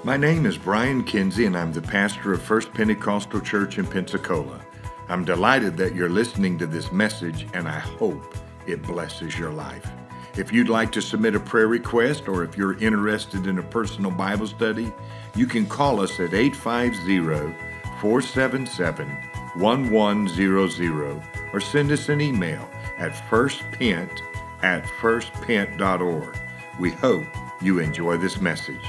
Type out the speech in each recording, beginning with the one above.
My name is Brian Kinsey, and I'm the pastor of First Pentecostal Church in Pensacola. I'm delighted that you're listening to this message, and I hope it blesses your life. If you'd like to submit a prayer request, or if you're interested in a personal Bible study, you can call us at 850-477-1100 or send us an email at firstpent@firstpent.org. We hope you enjoy this message.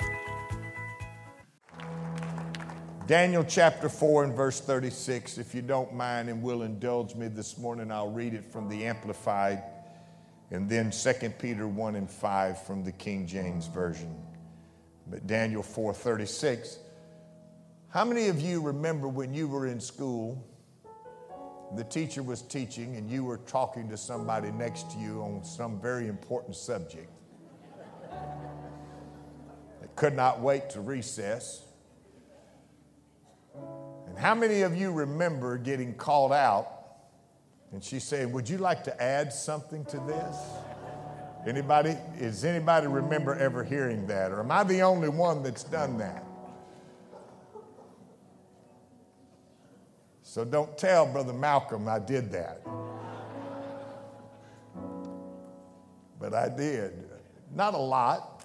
Daniel chapter 4 and verse 36. If you don't mind and will indulge me this morning, I'll read it from the Amplified, and then 2 Peter 1 and 5 from the King James Version. But Daniel 4:36. How many of you remember when you were in school, the teacher was teaching and you were talking to somebody next to you on some very important subject? They could not wait to recess. And how many of you remember getting called out and she said, "Would you like to add something to this?" Anybody? Does anybody remember ever hearing that? Or am I the only one that's done that? So don't tell Brother Malcolm I did that. But I did. Not a lot,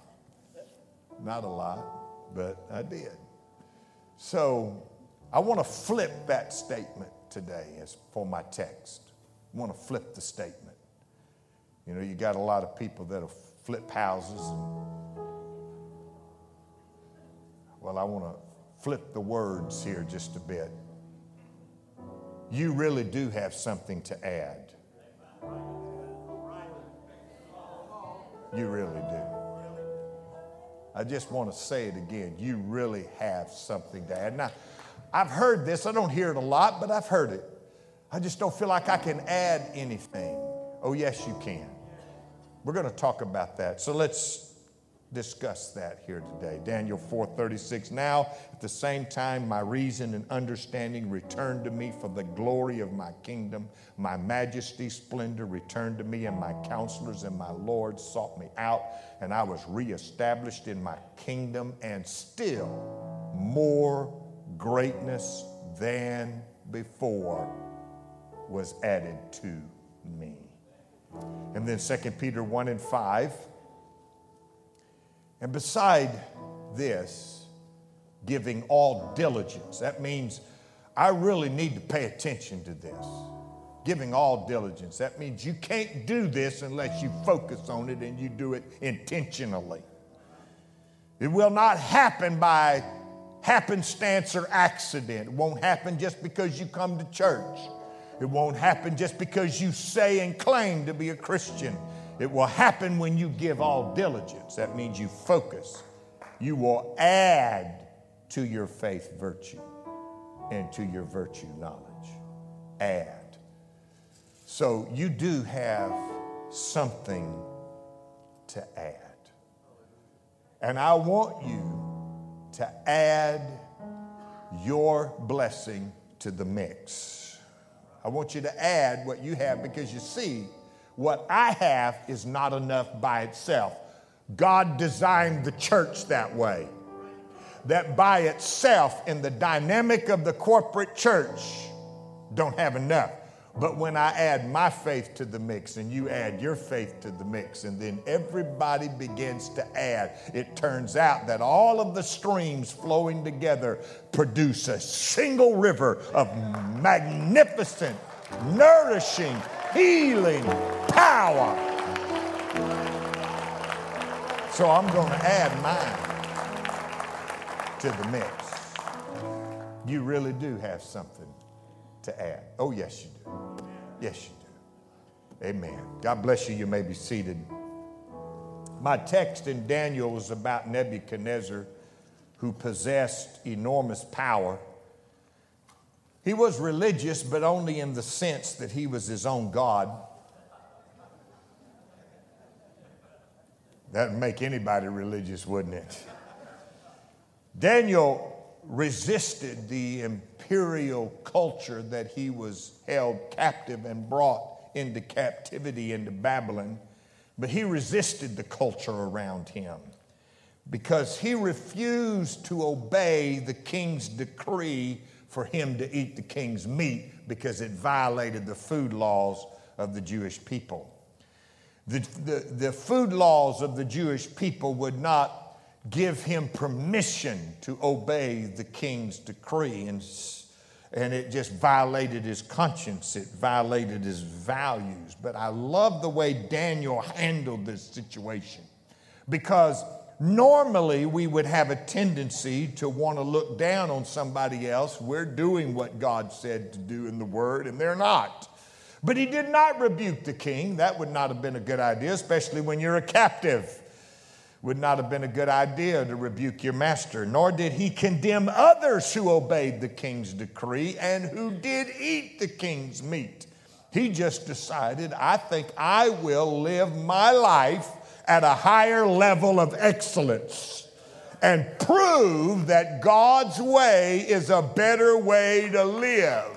but I did. So I want to flip that statement today as for my text. I want to flip the statement. You know, you got a lot of people that'll flip houses. Well, I want to flip the words here just a bit. You really do have something to add. You really do. I just want to say it again. You really have something to add. Now, I've heard this. I don't hear it a lot, but I've heard it. I just don't feel like I can add anything. Oh, yes, you can. We're going to talk about that. So let's discuss that here today. Daniel 4:36. Now, at the same time, my reason and understanding returned to me for the glory of my kingdom. My majesty, splendor returned to me, and my counselors and my lords sought me out, and I was reestablished in my kingdom, and still more greatness than before was added to me. And then 2 Peter 1 and 5. And beside this, giving all diligence. That means I really need to pay attention to this. Giving all diligence. That means you can't do this unless you focus on it and you do it intentionally. It will not happen by happenstance or accident. It won't happen just because you come to church. It won't happen just because you say and claim to be a Christian. It will happen when you give all diligence. That means you focus. You will add to your faith virtue and to your virtue knowledge. Add. So you do have something to add. And I want you to add your blessing to the mix. I want you to add what you have, because you see, what I have is not enough by itself. God designed the church that way. That by itself, in the dynamic of the corporate church, don't have enough. But when I add my faith to the mix and you add your faith to the mix, and then everybody begins to add, it turns out that all of the streams flowing together produce a single river of magnificent, nourishing, healing power. So I'm going to add mine to the mix. You really do have something to add. Oh, yes, you do. Yes, you do. Amen. God bless you. You may be seated. My text in Daniel is about Nebuchadnezzar, who possessed enormous power. He was religious, but only in the sense that he was his own God. That would make anybody religious, wouldn't it? Daniel resisted the imperial culture that he was held captive and brought into captivity into Babylon, but he resisted the culture around him. because he refused to obey the king's decree for him to eat the king's meat because it violated the food laws of the Jewish people. The food laws of the Jewish people would not give him permission to obey the king's decree, and it just violated his conscience. It violated his values. But I love the way Daniel handled this situation, because normally we would have a tendency to want to look down on somebody else. We're doing what God said to do in the Word, and they're not. But he did not rebuke the king. That would not have been a good idea, especially when you're a captive. Would not have been a good idea to rebuke your master. Nor did he condemn others who obeyed the king's decree and who did eat the king's meat. He just decided, I think I will live my life at a higher level of excellence and prove that God's way is a better way to live.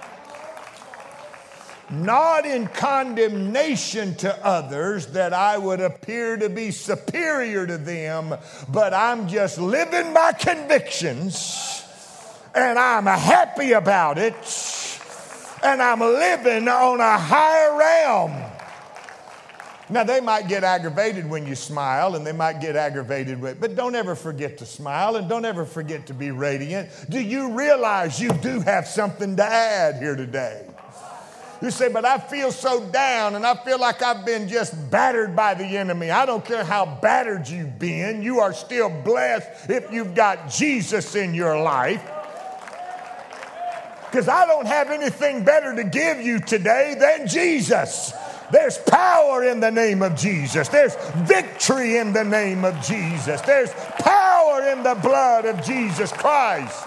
Not in condemnation to others that I would appear to be superior to them, but I'm just living my convictions, and I'm happy about it, and I'm living on a higher realm. Now, they might get aggravated when you smile, and they might get aggravated but don't ever forget to smile, and don't ever forget to be radiant. Do you realize you do have something to add here today? You say, but I feel so down, and I feel like I've been just battered by the enemy. I don't care how battered you've been. You are still blessed if you've got Jesus in your life. Because I don't have anything better to give you today than Jesus. There's power in the name of Jesus. There's victory in the name of Jesus. There's power in the blood of Jesus Christ.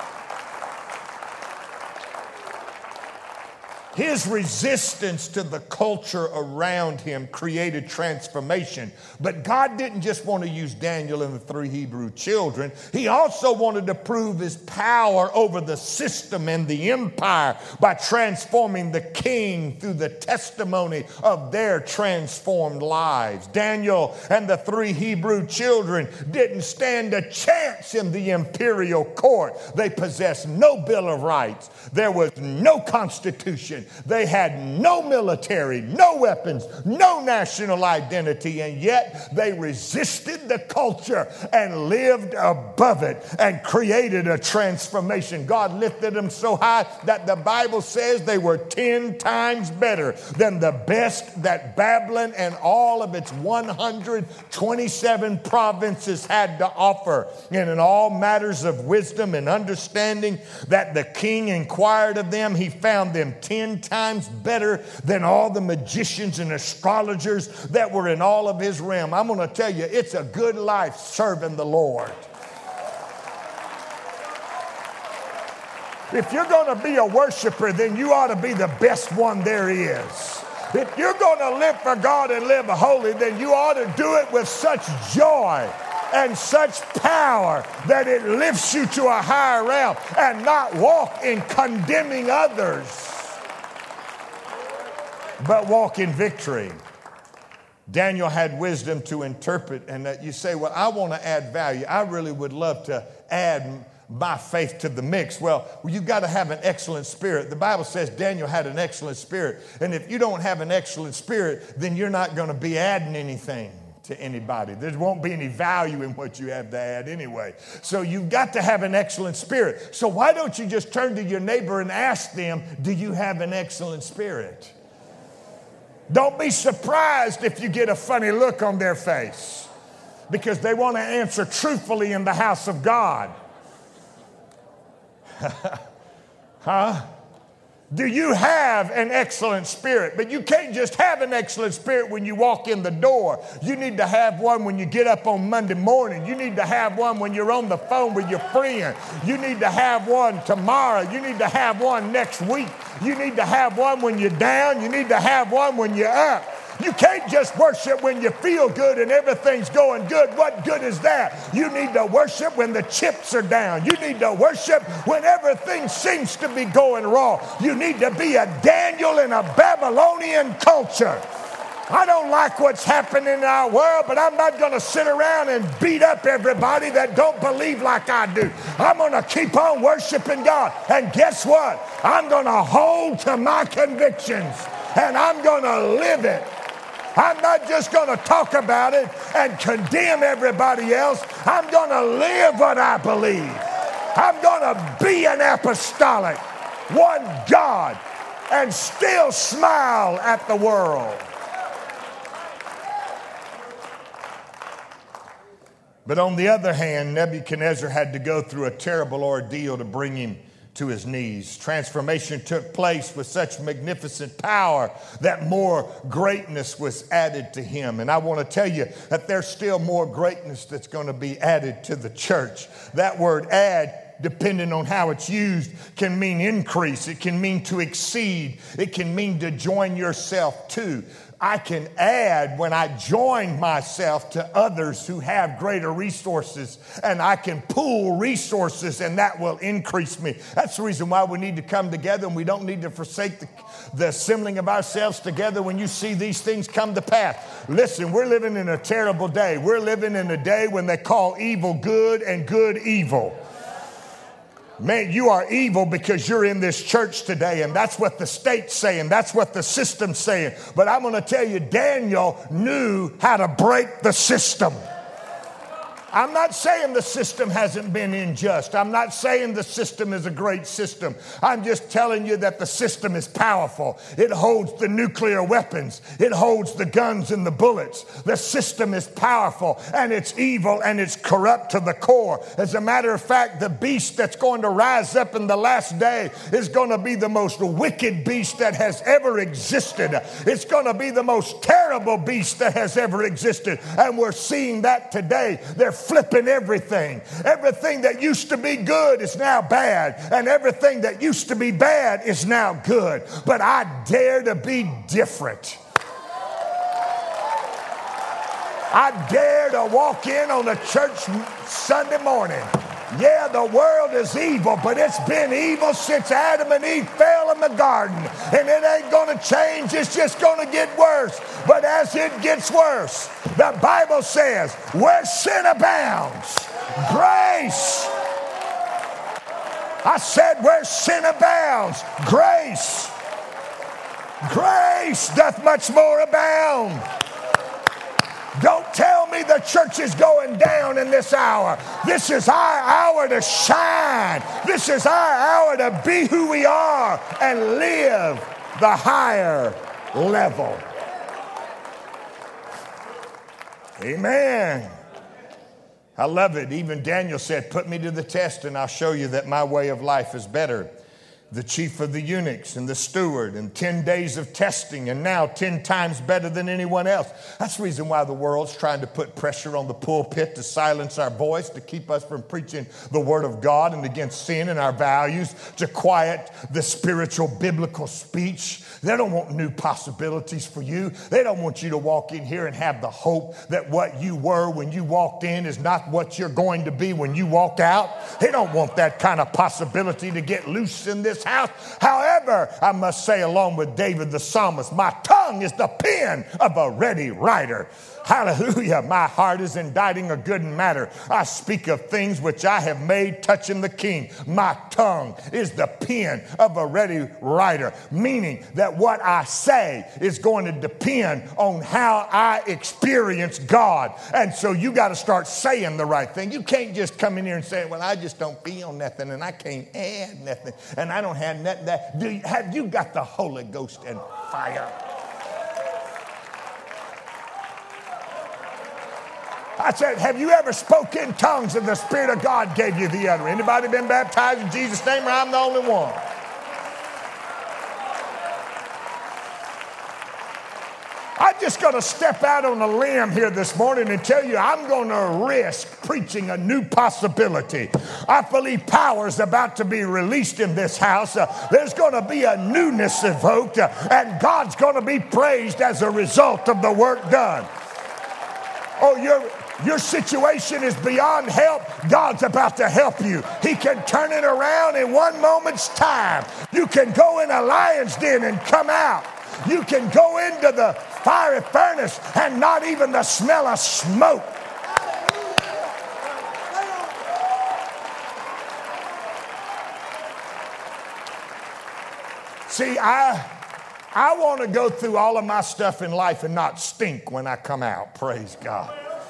His resistance to the culture around him created transformation. But God didn't just want to use Daniel and the 3 Hebrew children. He also wanted to prove his power over the system and the empire by transforming the king through the testimony of their transformed lives. Daniel and the 3 Hebrew children didn't stand a chance in the imperial court. They possessed no Bill of Rights. There was no constitution. They had no military, no weapons, no national identity, and yet they resisted the culture and lived above it and created a transformation. God lifted them so high that the Bible says they were 10 times better than the best that Babylon and all of its 127 provinces had to offer. And in all matters of wisdom and understanding that the king inquired of them, he found them 10 times better than all the magicians and astrologers that were in all of his realm. I'm going to tell you, it's a good life serving the Lord. If you're going to be a worshiper, then you ought to be the best one there is. If you're going to live for God and live holy, then you ought to do it with such joy and such power that it lifts you to a higher realm, and not walk in condemning others, but walk in victory. Daniel had wisdom to interpret, and that you say, well, I want to add value. I really would love to add my faith to the mix. Well, you've got to have an excellent spirit. The Bible says Daniel had an excellent spirit. And if you don't have an excellent spirit, then you're not going to be adding anything to anybody. There won't be any value in what you have to add anyway. So you've got to have an excellent spirit. So why don't you just turn to your neighbor and ask them, do you have an excellent spirit? Don't be surprised if you get a funny look on their face, because they want to answer truthfully in the house of God. Huh? Do you have an excellent spirit? But you can't just have an excellent spirit when you walk in the door. You need to have one when you get up on Monday morning. You need to have one when you're on the phone with your friend. You need to have one tomorrow. You need to have one next week. You need to have one when you're down. You need to have one when you're up. You can't just worship when you feel good and everything's going good. What good is that? You need to worship when the chips are down. You need to worship when everything seems to be going wrong. You need to be a Daniel in a Babylonian culture. I don't like what's happening in our world, but I'm not going to sit around and beat up everybody that don't believe like I do. I'm going to keep on worshiping God. And guess what? I'm going to hold to my convictions, and I'm going to live it. I'm not just going to talk about it and condemn everybody else. I'm going to live what I believe. I'm going to be an apostolic, one God, and still smile at the world. But on the other hand, Nebuchadnezzar had to go through a terrible ordeal to bring him to his knees. Transformation took place with such magnificent power that more greatness was added to him. And I want to tell you that there's still more greatness that's going to be added to the church. That word add, depending on how it's used, can mean increase. It can mean to exceed. It can mean to join yourself to. I can add when I join myself to others who have greater resources, and I can pool resources, and that will increase me. That's the reason why we need to come together, and we don't need to forsake the assembling of ourselves together when you see these things come to pass. Listen, we're living in a terrible day. We're living in a day when they call evil good and good evil. Man, you are evil because you're in this church today, and that's what the state's saying. That's what the system's saying. But I'm going to tell you, Daniel knew how to break the system. I'm not saying the system hasn't been unjust. I'm not saying the system is a great system. I'm just telling you that the system is powerful. It holds the nuclear weapons. It holds the guns and the bullets. The system is powerful, and it's evil, and it's corrupt to the core. As a matter of fact, the beast that's going to rise up in the last day is going to be the most wicked beast that has ever existed. It's going to be the most terrible beast that has ever existed. And we're seeing that today. They're flipping everything. Everything that used to be good is now bad, and everything that used to be bad is now good. But I dare to be different. I dare to walk in on a church Sunday morning. Yeah, the world is evil, but it's been evil since Adam and Eve fell in the garden. And it ain't going to change. It's just going to get worse. But as it gets worse, the Bible says, where sin abounds, grace. I said, where sin abounds, grace. Grace doth much more abound. Don't tell me the church is going down in this hour. This is our hour to shine. This is our hour to be who we are and live the higher level. Amen. I love it. Even Daniel said, put me to the test and I'll show you that my way of life is better. The chief of the eunuchs and the steward, and 10 days of testing, and now 10 times better than anyone else. That's the reason why the world's trying to put pressure on the pulpit to silence our voice, to keep us from preaching the word of God and against sin and our values, to quiet the spiritual biblical speech. They don't want new possibilities for you. They don't want you to walk in here and have the hope that what you were when you walked in is not what you're going to be when you walk out. They don't want that kind of possibility to get loose in this house. However, I must say, along with David the psalmist, my tongue is the pen of a ready writer. Hallelujah. My heart is inditing a good matter. I speak of things which I have made touching the king. My tongue is the pen of a ready writer, meaning that what I say is going to depend on how I experience God. And so you got to start saying the right thing. You can't just come in here and say, well, I just don't feel nothing and I can't add nothing and I don't have nothing. Have you got the Holy Ghost and fire? I said, have you ever spoken in tongues and the Spirit of God gave you the utterance? Anybody been baptized in Jesus' name, or I'm the only one? I'm just going to step out on a limb here this morning and tell you I'm going to risk preaching a new possibility. I believe power is about to be released in this house. There's going to be a newness evoked, and God's going to be praised as a result of the work done. Oh, your situation is beyond help. God's about to help you. He can turn it around in one moment's time. You can go in a lion's den and come out. You can go into the fiery furnace and not even the smell of smoke. See, I want to go through all of my stuff in life and not stink when I come out. Praise God.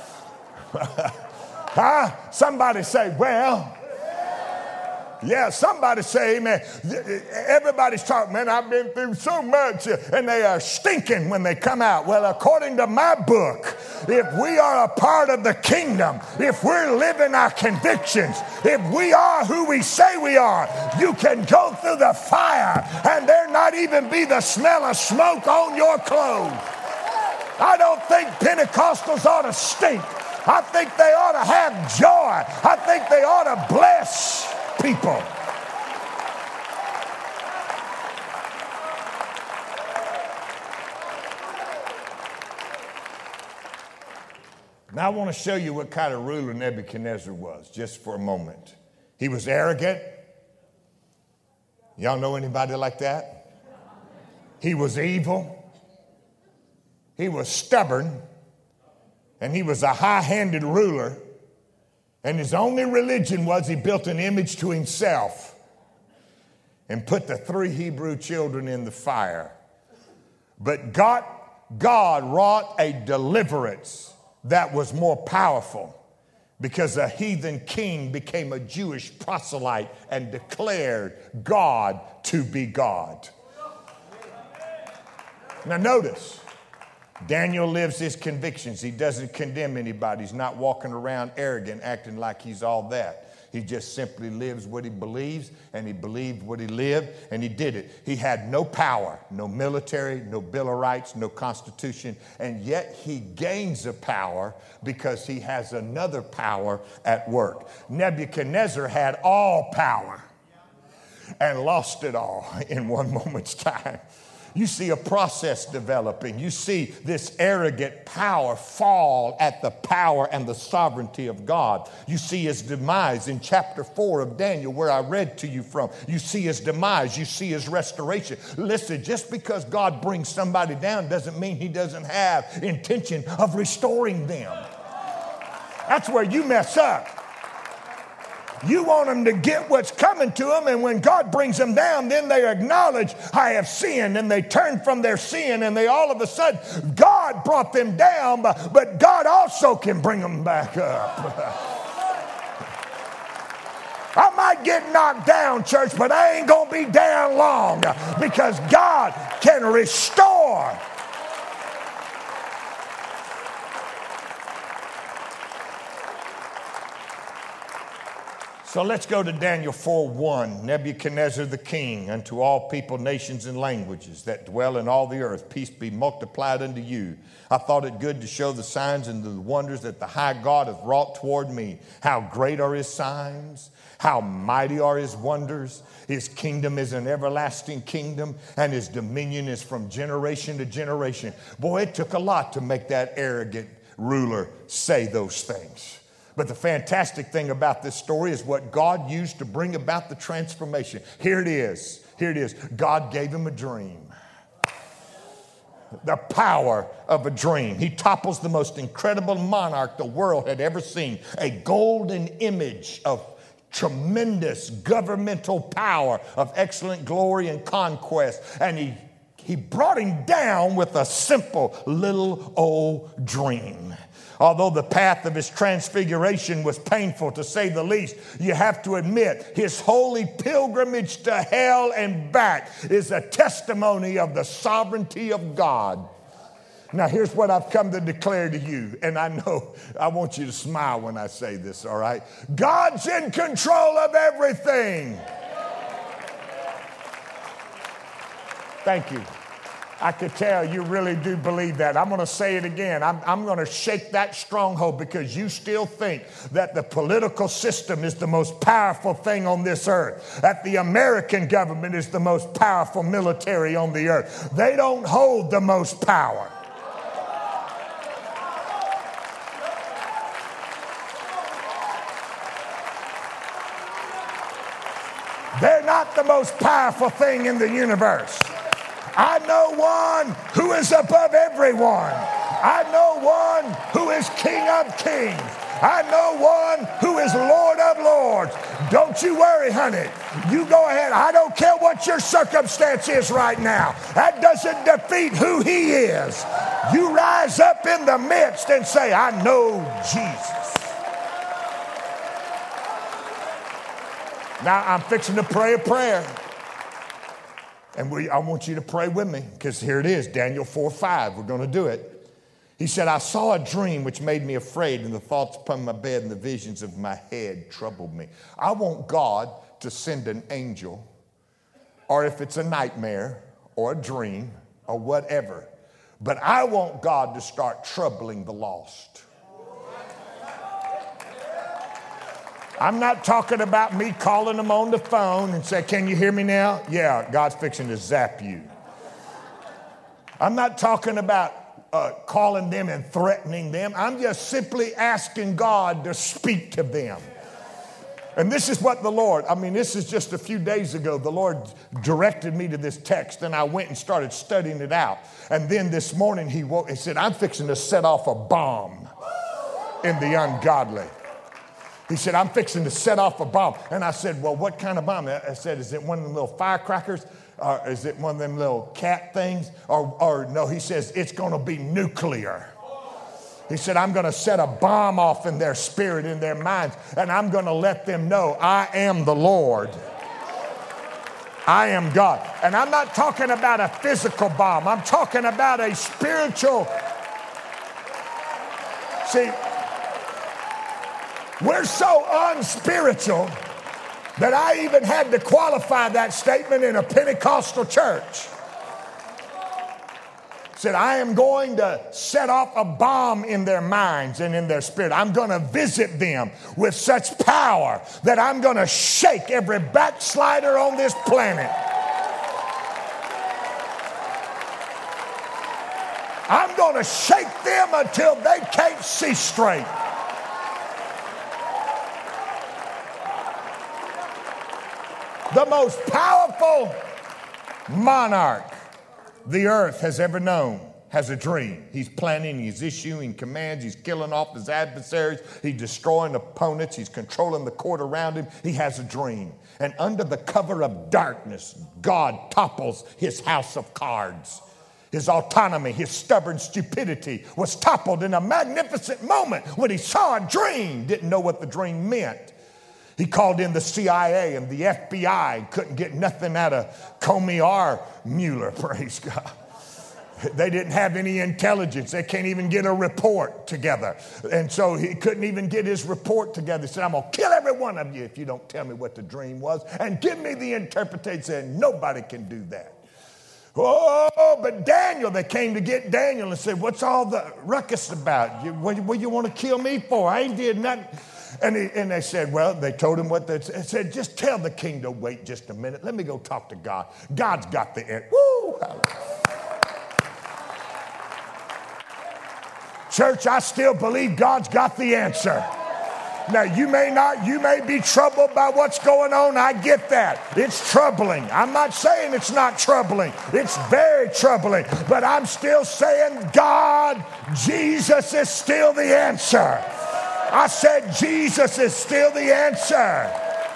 Huh? Somebody say, well. Yeah, somebody say amen. Everybody's talking, man, I've been through so much, and they are stinking when they come out. Well, according to my book, if we are a part of the kingdom, if we're living our convictions, if we are who we say we are, you can go through the fire and there not even be the smell of smoke on your clothes. I don't think Pentecostals ought to stink. I think they ought to have joy. I think they ought to bless people. Now I want to show you what kind of ruler Nebuchadnezzar was, just for a moment. He was arrogant. Y'all know anybody like that? He was evil. He was stubborn. And he was a high-handed ruler. And his only religion was he built an image to himself and put the 3 Hebrew children in the fire. But God wrought a deliverance that was more powerful because a heathen king became a Jewish proselyte and declared God to be God. Now notice. Daniel lives his convictions. He doesn't condemn anybody. He's not walking around arrogant, acting like he's all that. He just simply lives what he believes, and he believed what he lived, and he did it. He had no power, no military, no Bill of Rights, no constitution, and yet he gains a power because he has another power at work. Nebuchadnezzar had all power and lost it all in one moment's time. You see a process developing. You see this arrogant power fall at the power and the sovereignty of God. You see his demise in chapter 4 of Daniel, where I read to you from. You see his demise. You see his restoration. Listen, just because God brings somebody down doesn't mean he doesn't have intention of restoring them. That's where you mess up. You want them to get what's coming to them, and when God brings them down, then they acknowledge, I have sinned, and they turn from their sin, and they all of a sudden, God brought them down, but God also can bring them back up. I might get knocked down, church, but I ain't going to be down long because God can restore. So let's go to Daniel 4:1. Nebuchadnezzar the king, unto all people, nations, and languages that dwell in all the earth, peace be multiplied unto you. I thought it good to show the signs and the wonders that the high God hath wrought toward me. How great are his signs, how mighty are his wonders. His kingdom is an everlasting kingdom, and his dominion is from generation to generation. Boy, it took a lot to make that arrogant ruler say those things. But the fantastic thing about this story is what God used to bring about the transformation. Here it is. Here it is. God gave him a dream. The power of a dream. He topples the most incredible monarch the world had ever seen. A golden image of tremendous governmental power, of excellent glory and conquest. And he brought him down with a simple little old dream. Although the path of his transfiguration was painful, to say the least, you have to admit his holy pilgrimage to hell and back is a testimony of the sovereignty of God. Now, here's what I've come to declare to you, and I know I want you to smile when I say this, all right? God's in control of everything. Thank you. I could tell you really do believe that. I'm going to say it again. I'm going to shake that stronghold because you still think that the political system is the most powerful thing on this earth, that the American government is the most powerful military on the earth. They don't hold the most power. They're not the most powerful thing in the universe. I know one who is above everyone. I know one who is King of kings. I know one who is Lord of lords. Don't you worry, honey. You go ahead. I don't care what your circumstance is right now. That doesn't defeat who he is. You rise up in the midst and say, I know Jesus. Now I'm fixing to pray a prayer. And I want you to pray with me, because here it is, Daniel 4:5. We're going to do it. He said, I saw a dream which made me afraid, and the thoughts upon my bed and the visions of my head troubled me. I want God to send an angel, or if it's a nightmare or a dream or whatever, but I want God to start troubling the lost. I'm not talking about me calling them on the phone and say, can you hear me now? Yeah, God's fixing to zap you. I'm not talking about calling them and threatening them. I'm just simply asking God to speak to them. And this is what the Lord, this is just a few days ago, the Lord directed me to this text, and I went and started studying it out. And then this morning he said, I'm fixing to set off a bomb in the ungodly. He said, I'm fixing to set off a bomb. And I said, well, what kind of bomb? I said, is it one of them little firecrackers? Or is it one of them little cat things? Or no, he says, it's going to be nuclear. He said, I'm going to set a bomb off in their spirit, in their minds, and I'm going to let them know I am the Lord. I am God. And I'm not talking about a physical bomb. I'm talking about a spiritual. See, we're so unspiritual that I even had to qualify that statement in a Pentecostal church. Said, I am going to set off a bomb in their minds and in their spirit. I'm going to visit them with such power that I'm going to shake every backslider on this planet. I'm going to shake them until they can't see straight. The most powerful monarch the earth has ever known has a dream. He's planning, he's issuing commands, he's killing off his adversaries, he's destroying opponents, he's controlling the court around him. He has a dream. And under the cover of darkness, God topples his house of cards. His autonomy, his stubborn stupidity was toppled in a magnificent moment when he saw a dream, didn't know what the dream meant. He called in the CIA and the FBI, couldn't get nothing out of Comey or Mueller, praise God. They didn't have any intelligence. They can't even get a report together. And so he couldn't even get his report together. He said, I'm going to kill every one of you if you don't tell me what the dream was and give me the interpretation. He said, nobody can do that. Oh, but Daniel, they came to get Daniel and said, what's all the ruckus about? What you want to kill me for? I ain't did nothing. And they said, well, they told him what they said. Just tell the king to wait just a minute. Let me go talk to God. God's got the answer. Woo! Church, I still believe God's got the answer. Now, you may be troubled by what's going on. I get that. It's troubling. I'm not saying it's not troubling. It's very troubling. But I'm still saying, God, Jesus is still the answer. I said Jesus is still the answer.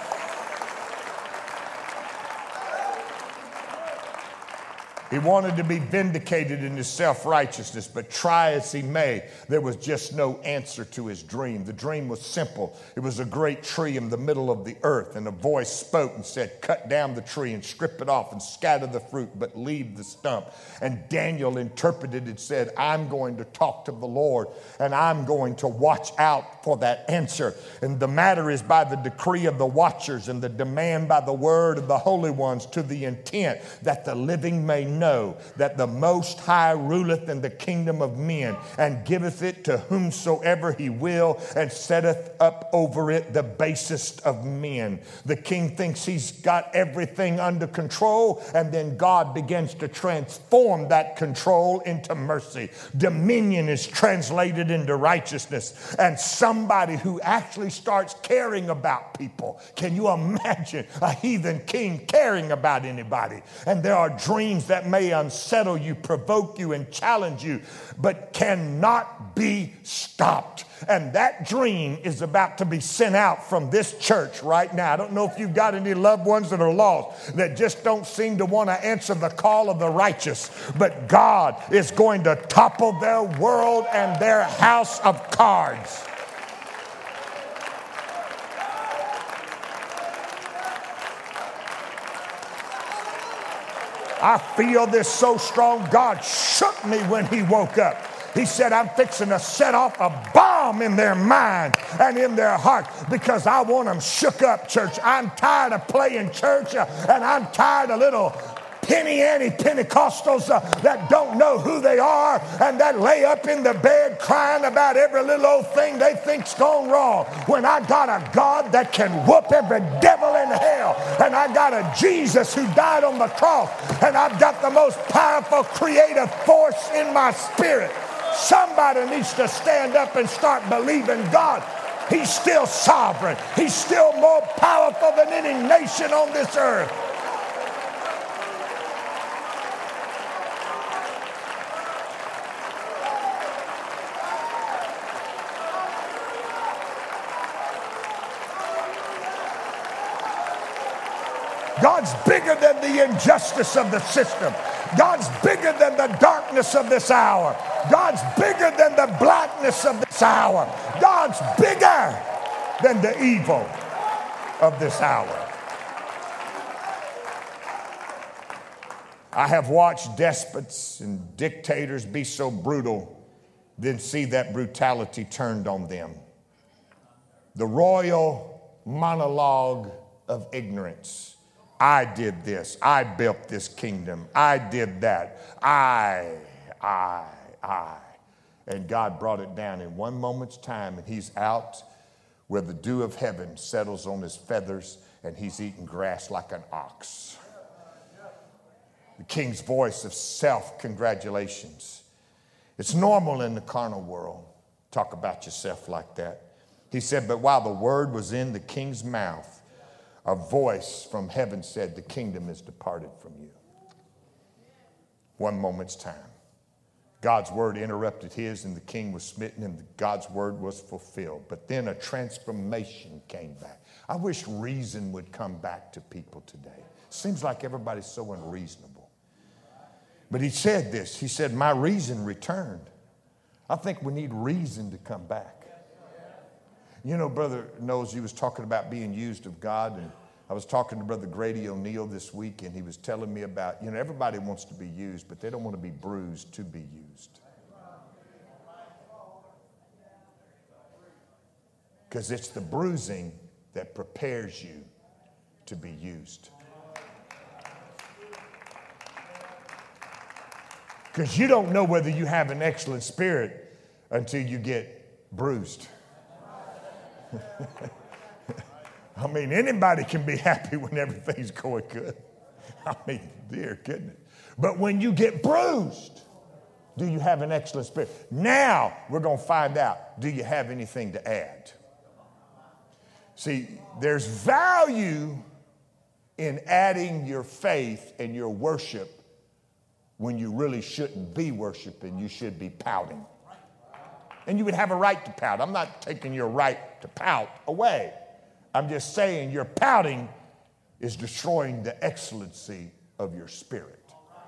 He wanted to be vindicated in his self-righteousness, but try as he may, there was just no answer to his dream. The dream was simple. It was a great tree in the middle of the earth, and a voice spoke and said, cut down the tree and strip it off and scatter the fruit, but leave the stump. And Daniel interpreted and said, I'm going to talk to the Lord, and I'm going to watch out for that answer. And the matter is by the decree of the watchers and the demand by the word of the holy ones, to the intent that the living may know that the Most High ruleth in the kingdom of men, and giveth it to whomsoever he will, and setteth up over it the basest of men. The king thinks he's got everything under control, and then God begins to transform that control into mercy. Dominion is translated into righteousness, and somebody who actually starts caring about people. Can you imagine a heathen king caring about anybody? And there are dreams that may unsettle you, provoke you, and challenge you, but cannot be stopped. And that dream is about to be sent out from this church right now. I don't know if you've got any loved ones that are lost that just don't seem to want to answer the call of the righteous, but God is going to topple their world and their house of cards. I feel this so strong. God shook me when he woke up. He said, I'm fixing to set off a bomb in their mind and in their heart because I want them shook up, church. I'm tired of playing church and I'm tired of little penny-ante Pentecostals that don't know who they are and that lay up in the bed crying about every little old thing they think's gone wrong. When I got a God that can whoop every devil in hell, and I got a Jesus who died on the cross, and I've got the most powerful creative force in my spirit. Somebody needs to stand up and start believing God. He's still sovereign. He's still more powerful than any nation on this earth. God's bigger than the injustice of the system. God's bigger than the darkness of this hour. God's bigger than the blackness of this hour. God's bigger than the evil of this hour. I have watched despots and dictators be so brutal, then see that brutality turned on them. The royal monologue of ignorance. I did this. I built this kingdom. I did that. I. And God brought it down in one moment's time, and he's out where the dew of heaven settles on his feathers, and he's eating grass like an ox. The king's voice of self-congratulations. It's normal in the carnal world. Talk about yourself like that. He said, but while the word was in the king's mouth, a voice from heaven said, the kingdom is departed from you. One moment's time. God's word interrupted his, and the king was smitten, and God's word was fulfilled. But then a transformation came back. I wish reason would come back to people today. Seems like everybody's so unreasonable. But he said this. He said, my reason returned. I think we need reason to come back. You know, Brother Knowles, you was talking about being used of God, and I was talking to Brother Grady O'Neill this week, and he was telling me about, everybody wants to be used, but they don't want to be bruised to be used. Because it's the bruising that prepares you to be used. Because you don't know whether you have an excellent spirit until you get bruised. I mean, anybody can be happy when everything's going good. I mean, dear goodness. But when you get bruised, do you have an excellent spirit? Now we're going to find out, do you have anything to add? See, there's value in adding your faith and your worship when you really shouldn't be worshiping. You should be pouting. And you would have a right to pout. I'm not taking your right to pout away. I'm just saying your pouting is destroying the excellency of your spirit.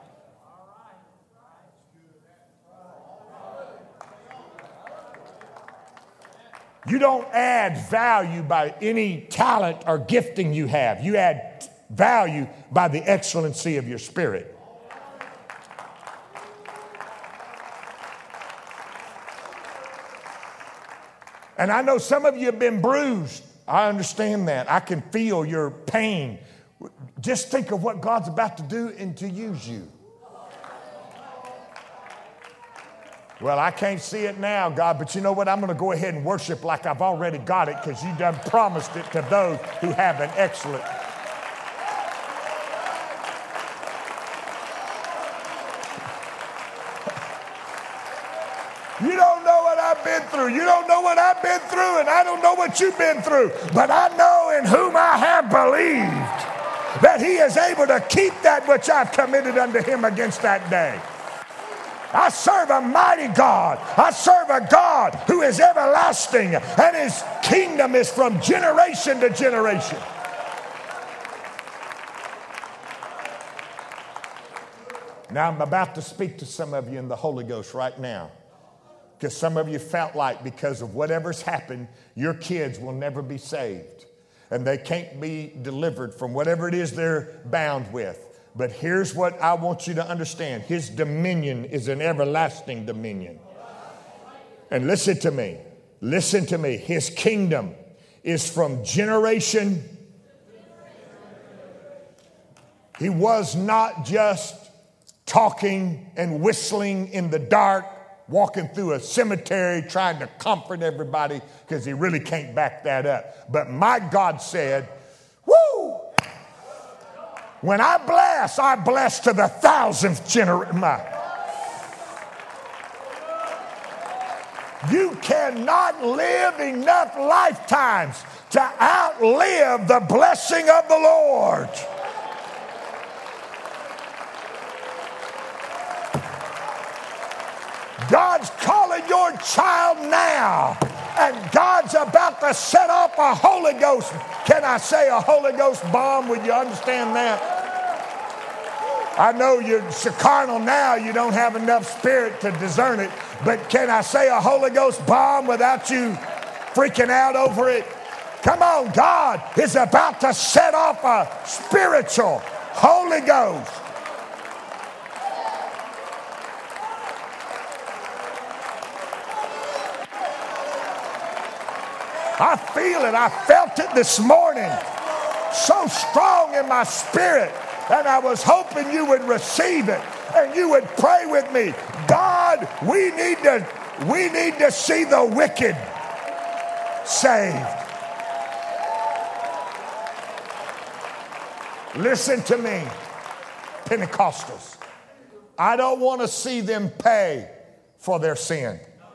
You don't add value by any talent or gifting you have. You add value by the excellency of your spirit. And I know some of you have been bruised. I understand that. I can feel your pain. Just think of what God's about to do and to use you. Well, I can't see it now, God, but you know what? I'm going to go ahead and worship like I've already got it because you done promised it to those who have an excellent. You don't know what I've been through. You don't know what I've been through, and I don't know what you've been through. But I know in whom I have believed. that he is able to keep that which I've committed unto him against that day. I serve a mighty God. I serve a God who is everlasting, and his kingdom is from generation to generation. Now I'm about to speak to some of you in the Holy Ghost right now, because some of you felt like because of whatever's happened, your kids will never be saved, and they can't be delivered from whatever it is they're bound with. But here's what I want you to understand. His dominion is an everlasting dominion. And listen to me. Listen to me. His kingdom is from generation. He was not just talking and whistling in the dark, walking through a cemetery trying to comfort everybody, because he really can't back that up. But my God said, woo! When I bless to the 1,000th generation. You cannot live enough lifetimes to outlive the blessing of the Lord. God's calling your child now, and God's about to set off a Holy Ghost. Can I say a Holy Ghost bomb? Would you understand that? I know you're carnal now. You don't have enough spirit to discern it. But can I say a Holy Ghost bomb without you freaking out over it? Come on, God is about to set off a spiritual Holy Ghost. I feel it. I felt it this morning. So strong in my spirit. And I was hoping you would receive it and you would pray with me. God, we need to see the wicked saved. Listen to me, Pentecostals. I don't want to see them pay for their sin.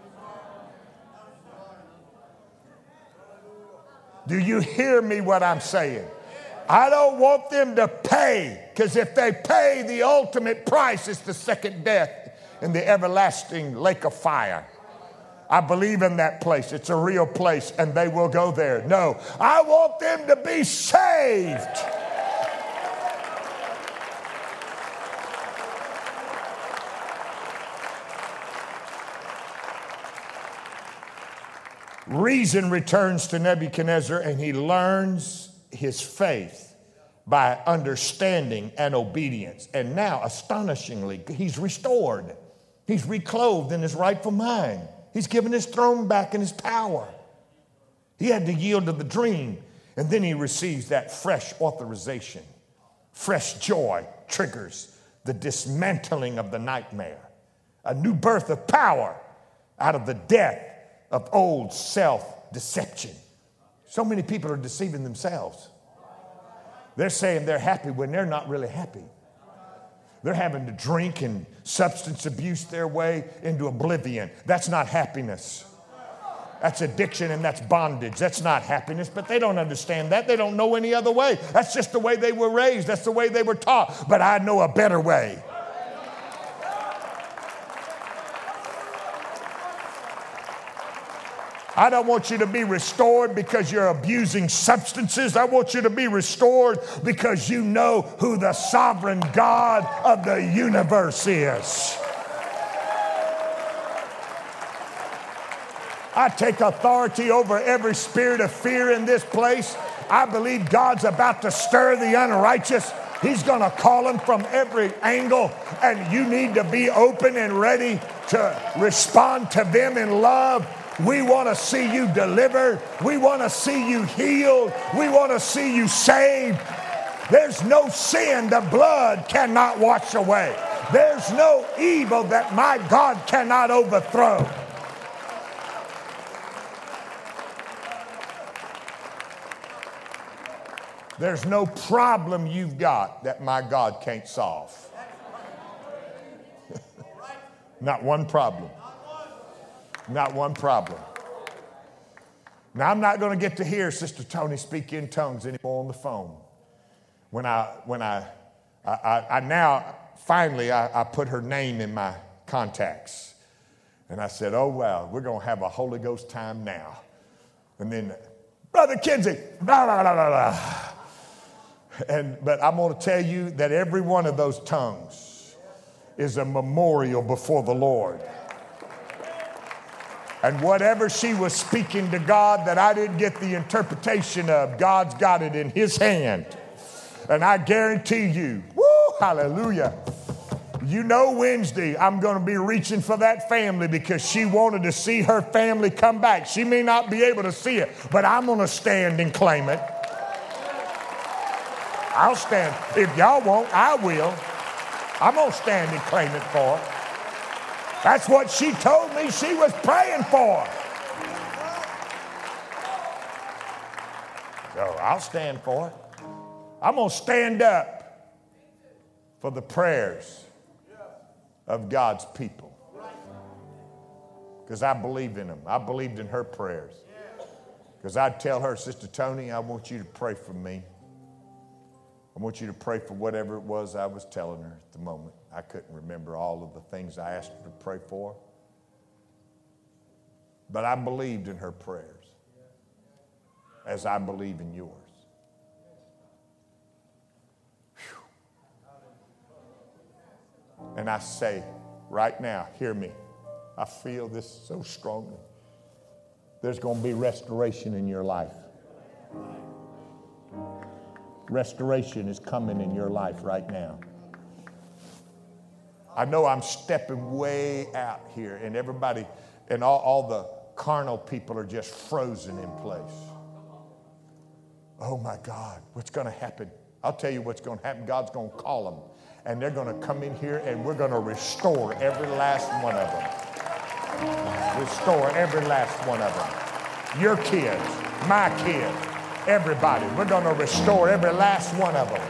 Do you hear me what I'm saying? I don't want them to pay, because if they pay, the ultimate price is the second death in the everlasting lake of fire. I believe in that place. It's a real place, and they will go there. No, I want them to be saved. Reason returns to Nebuchadnezzar, and he learns his faith by understanding and obedience. And now, astonishingly, he's restored. He's reclothed in his rightful mind. He's given his throne back and his power. He had to yield to the dream, and then he receives that fresh authorization. Fresh joy triggers the dismantling of the nightmare. A new birth of power out of the death of old self-deception. So many people are deceiving themselves. They're saying they're happy when they're not really happy. They're having to drink and substance abuse their way into oblivion. That's not happiness. That's addiction and that's bondage. That's not happiness, but they don't understand that. They don't know any other way. That's just the way they were raised. That's the way they were taught. But I know a better way. I don't want you to be restored because you're abusing substances. I want you to be restored because you know who the sovereign God of the universe is. I take authority over every spirit of fear in this place. I believe God's about to stir the unrighteous. He's going to call them from every angle, and you need to be open and ready to respond to them in love. We want to see you delivered. We want to see you healed. We want to see you saved. There's no sin the blood cannot wash away. There's no evil that my God cannot overthrow. There's no problem you've got that my God can't solve. Not one problem. Not one problem. Now, I'm not going to get to hear Sister Tony speak in tongues anymore on the phone. when I finally put her name in my contacts. And I said, oh, well, we're going to have a Holy Ghost time now. And then, Brother Kinsey, blah, blah, blah, blah, blah. But I'm going to tell you that every one of those tongues is a memorial before the Lord. And whatever she was speaking to God that I didn't get the interpretation of, God's got it in his hand. And I guarantee you, woo, hallelujah. You know Wednesday I'm going to be reaching for that family because she wanted to see her family come back. She may not be able to see it, but I'm going to stand and claim it. I'll stand. If y'all won't, I will. I'm going to stand and claim it for her. That's what she told me she was praying for. So I'll stand for it. I'm going to stand up for the prayers of God's people. Because I believe in them. I believed in her prayers. Because I'd tell her, Sister Tony, I want you to pray for me. I want you to pray for whatever it was I was telling her at the moment. I couldn't remember all of the things I asked her to pray for. But I believed in her prayers as I believe in yours. Whew. And I say, right now, hear me. I feel this so strongly. There's going to be restoration in your life. Restoration is coming in your life right now. I know I'm stepping way out here, and everybody and all the carnal people are just frozen in place. Oh my God, what's going to happen? I'll tell you what's going to happen. God's going to call them, and they're going to come in here, and we're going to restore every last one of them. Restore every last one of them. Your kids, my kids, everybody. We're going to restore every last one of them.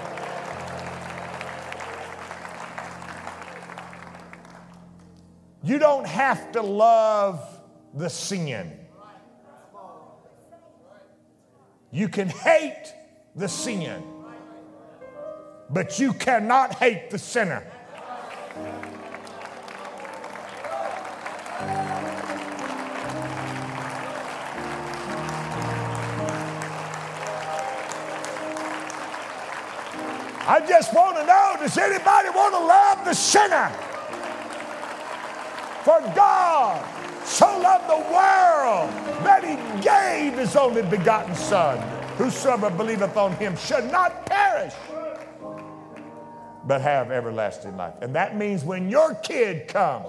You don't have to love the sin. You can hate the sin, but you cannot hate the sinner. I just want to know, does anybody want to love the sinner? For God so loved the world that he gave his only begotten Son. Whosoever believeth on him should not perish, but have everlasting life. And that means when your kid comes,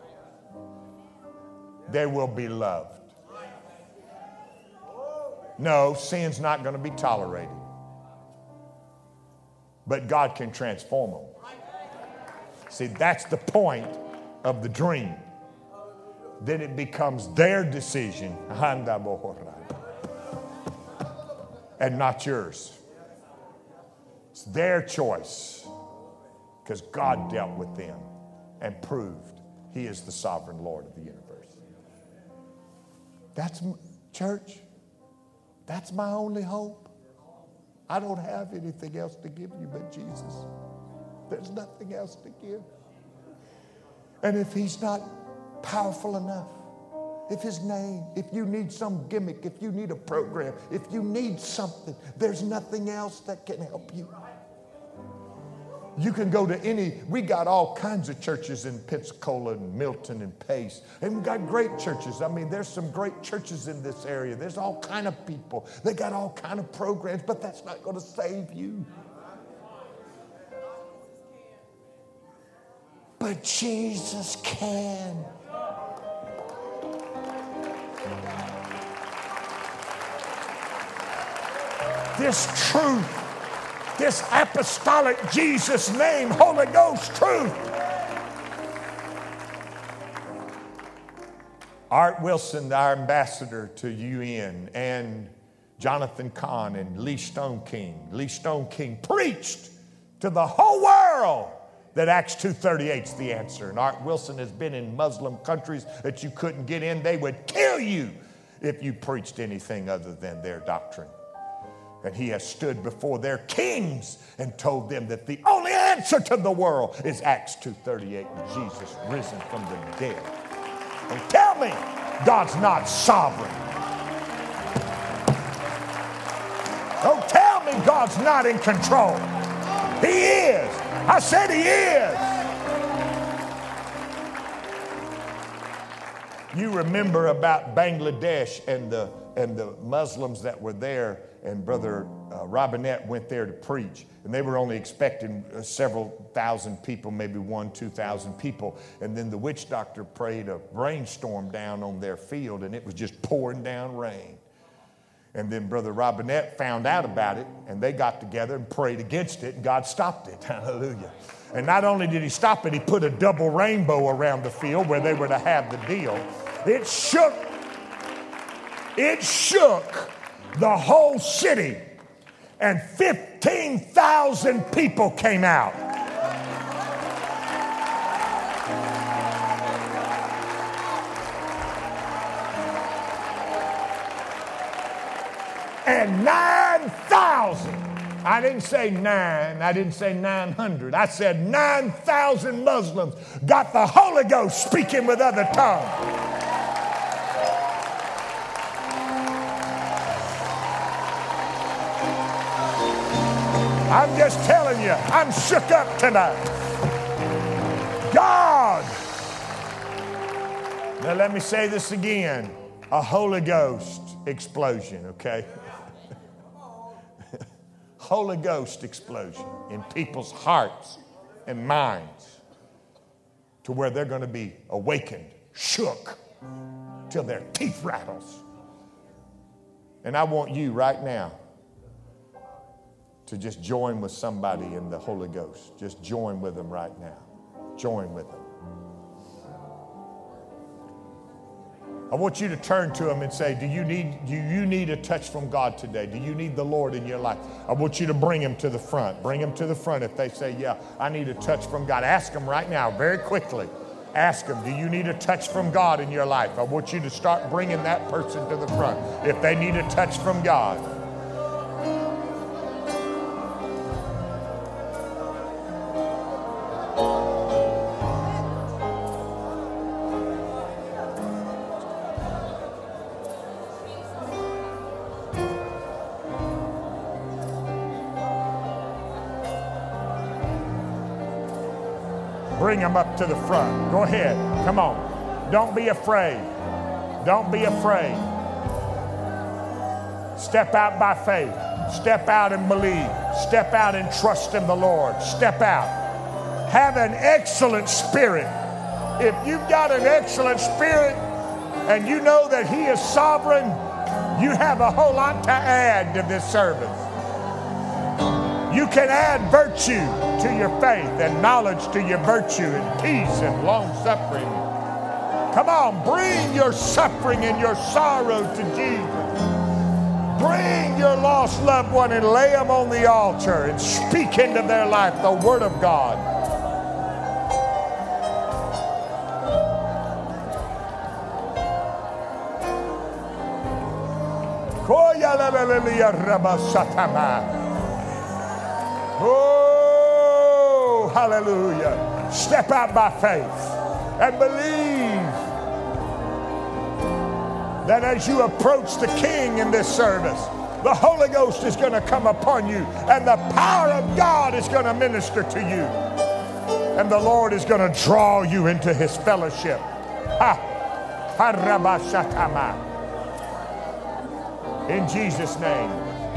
they will be loved. No, sin's not going to be tolerated. But God can transform them. See, that's the point of the dream. Then it becomes their decision and not yours. It's their choice because God dealt with them and proved he is the sovereign Lord of the universe. That's, church, that's my only hope. I don't have anything else to give you but Jesus. There's nothing else to give. And if he's not powerful enough, if his name, if you need some gimmick, if you need a program, if you need something, there's nothing else that can help you. You can go to we got all kinds of churches in Pensacola and Milton and Pace. And we got great churches. I mean, there's some great churches in this area. There's all kind of people. They got all kind of programs, but that's not going to save you. But Jesus can. This truth, this apostolic Jesus name, Holy Ghost truth. Art Wilson, our ambassador to UN, and Jonathan Kahn and Lee Stone King. Lee Stone King preached to the whole world that Acts 2:38 is the answer. And Art Wilson has been in Muslim countries that you couldn't get in. They would kill you if you preached anything other than their doctrine. And he has stood before their kings and told them that the only answer to the world is Acts 2:38, Jesus risen from the dead. And tell me God's not sovereign. Don't tell me God's not in control. He is. I said he is. You remember about Bangladesh and the Muslims that were there, and Brother Robinette went there to preach, and they were only expecting several thousand people, maybe 2,000 people, and then the witch doctor prayed a rainstorm down on their field, and it was just pouring down rain. And then Brother Robinette found out about it, and they got together and prayed against it, and God stopped it. Hallelujah. And not only did he stop it, he put a double rainbow around the field where they were to have the deal. It shook the whole city, and 15,000 people came out. And 9,000, I didn't say 9, I didn't say 900, I said 9,000 Muslims got the Holy Ghost speaking with other tongues. I'm just telling you, I'm shook up tonight. God. Now let me say this again. A Holy Ghost explosion, okay? Holy Ghost explosion in people's hearts and minds to where they're going to be awakened, shook, till their teeth rattles. And I want you right now to just join with somebody in the Holy Ghost. Just join with them right now. Join with them. I want you to turn to them and say, do you need a touch from God today? Do you need the Lord in your life? I want you to bring him to the front. Bring him to the front if they say, yeah, I need a touch from God. Ask them right now, very quickly. Ask them, do you need a touch from God in your life? I want you to start bringing that person to the front if they need a touch from God. Bring them up to the front. Go ahead. Come on. Don't be afraid. Don't be afraid. Step out by faith. Step out and believe. Step out and trust in the Lord. Step out. Have an excellent spirit. If you've got an excellent spirit and you know that he is sovereign, you have a whole lot to add to this service. You can add virtue to your faith and knowledge to your virtue and peace and long-suffering. Come on, bring your suffering and your sorrow to Jesus. Bring your lost loved one and lay them on the altar and speak into their life the Word of God. Oh, hallelujah. Step out by faith and believe that as you approach the King in this service, the Holy Ghost is going to come upon you and the power of God is going to minister to you. And the Lord is going to draw you into his fellowship. In Jesus' name.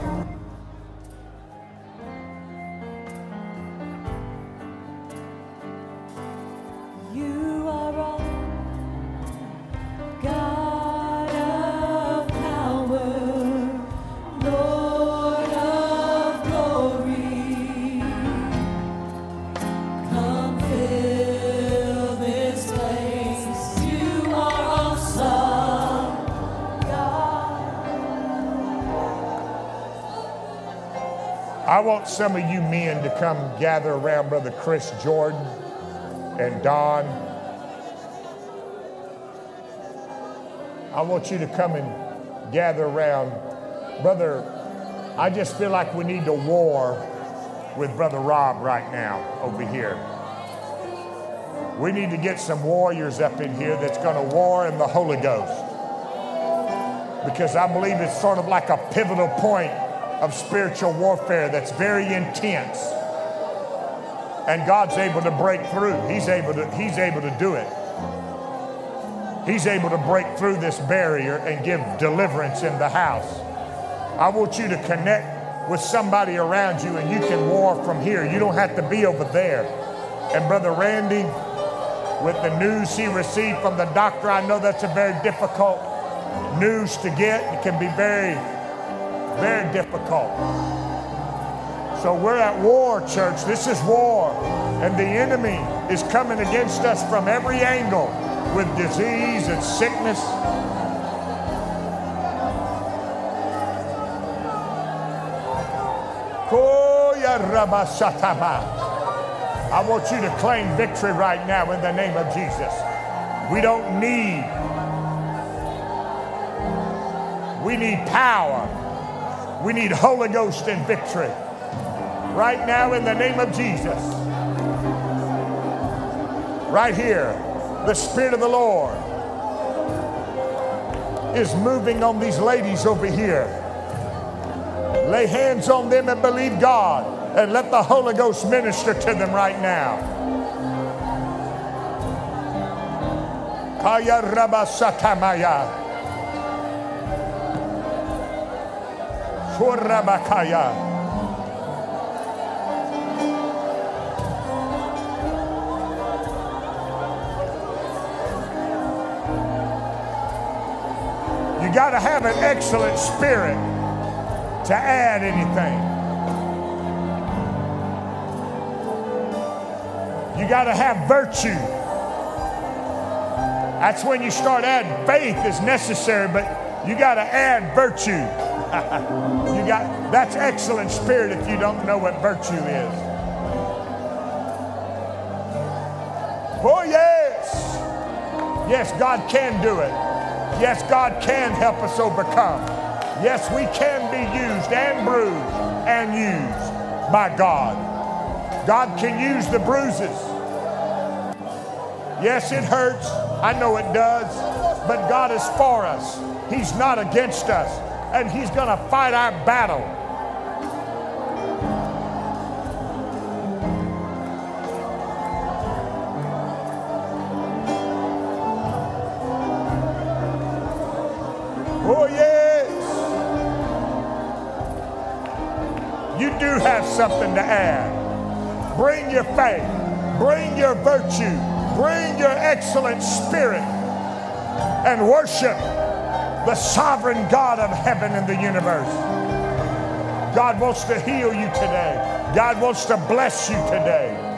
I want some of you men to come gather around Brother Chris Jordan and Don. I want you to come and gather around Brother I just feel like we need to war with Brother Rob right now over here. We need to get some warriors up in here that's going to war in the Holy Ghost. Because I believe it's sort of like a pivotal point of spiritual warfare that's very intense. And God's able to break through. He's able to do it. He's able to break through this barrier and give deliverance in the house. I want you to connect with somebody around you and you can war from here. You don't have to be over there. And Brother Randy, with the news he received from the doctor, I know that's a very difficult news to get. It can be very, very difficult. So we're at war, church. This is war. And the enemy is coming against us from every angle with disease and sickness. I want you to claim victory right now in the name of Jesus. We need power. We need Holy Ghost and victory. Right now in the name of Jesus. Right here, the Spirit of the Lord is moving on these ladies over here. Lay hands on them and believe God. And let the Holy Ghost minister to them right now. Kaya Rabba Satamaya. Shurabakaya. You got to have an excellent spirit to add anything. You got to have virtue. That's when you start adding. Faith is necessary, but you got to add virtue. That's excellent spirit if you don't know what virtue is. Oh yes. Yes, God can do it. Yes, God can help us overcome. Yes, we can be used and bruised and used by God. God can use the bruises. Yes, it hurts. I know it does. But God is for us. He's not against us. And He's going to fight our battle. Oh, yes. You do have something to add. Bring your faith. Bring your virtue. Bring your excellent spirit and worship the sovereign God of heaven and the universe. God wants to heal you today. God wants to bless you today.